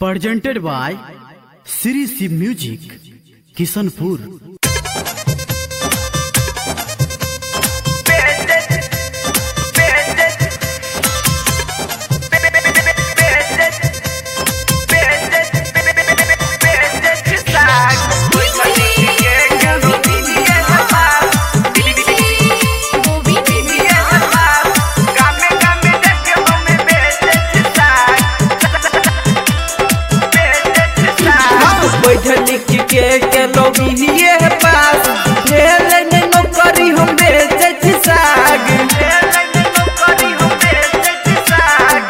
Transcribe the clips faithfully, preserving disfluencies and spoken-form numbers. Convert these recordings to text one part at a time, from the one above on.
presented by Siri Shiv Music, Kishanpur. के के लोग ये पास भेल ने नौकरी हम बेचे छी साग भेल ने नौकरी हम बेचे छी साग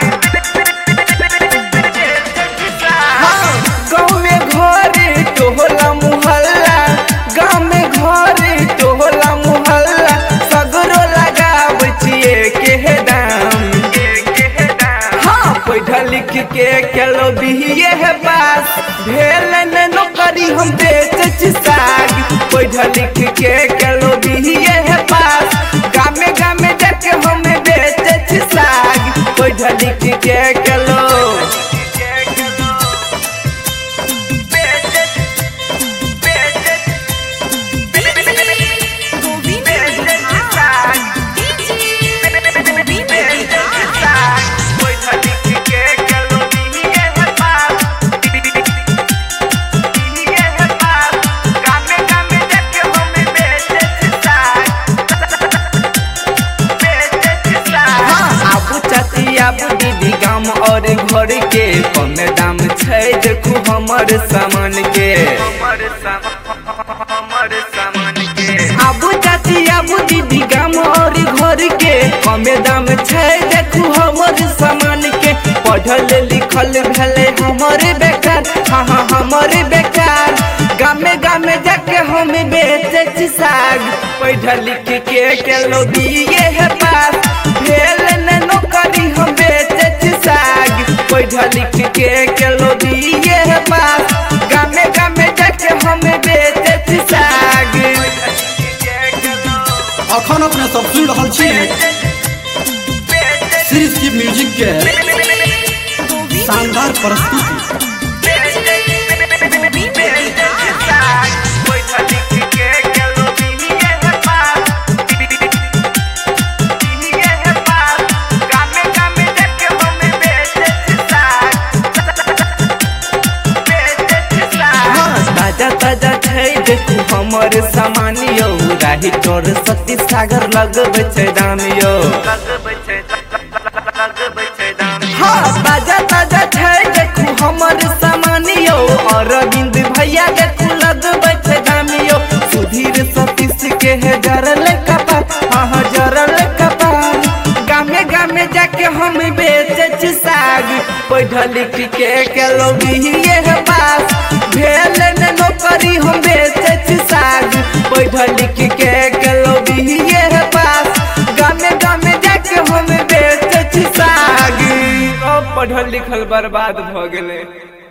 हां गांव में घर टोला मोहल्ला गांव में घर टोला मोहल्ला सगरो लगाव छिए के दाम के दाम हां पढ़ लिख के के लोग ये पास भेल ने नौकरी हम बेचे छी साग पढ़ लिख के केलो दिए है पास गामे गामे जाके हम बेचे छी साग पढ़ लिख के केलो दीदी गाम और घर के कम दाम छै देखू हमर सामान के हमर सामान के आबू चाची आबू दीदी गाम और घर के कम दाम छै देखू हमर सामान के पढ़ल लिखल भेले हमर बेकार हाँ हाँ हमर बेकार गामे गामे जाके हम बेचे छी साग पढ़ लिख के केलो दिए है पास भेल ने नौकरी हम बेचे छी साग पढ़ लिख के केलो दिए है पास गामे गामे जाके हम बेचे छी साग अखन अपने सब सुन रहल छी श्री शिव म्यूजिक के शानदार प्रस्तुति। ताजा छै देखू हमर सामान यो राही तोर सती सागर लगबै छै दाम यो लगबै छै लगबै छै दाम हां ताजा ताजा छै देखू हमर सामान यो अरविंद भैया देखू लगबै छै दाम यो सुधीर सतीश के है जरल कपार हां हां जरल कपार गामे गामे जाके हम बेचे छी साग पढ़ लिख के केलो दिए है पास भेल ने नौकरी हम बेचे छी साग पढ़ लिख के केलो दिए है पास गामे गामे जाके हम बेचे छी साग अब पढ़ल लिखल बर्बाद भ गेले।